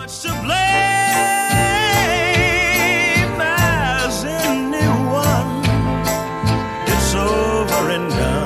much to blame as anyone. It's over and done.